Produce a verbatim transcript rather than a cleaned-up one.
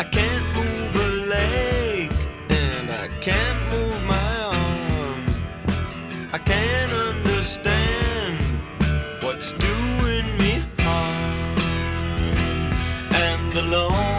I can't move a leg, and I can't move my arm. I can't understand what's doing me harm. And the Lord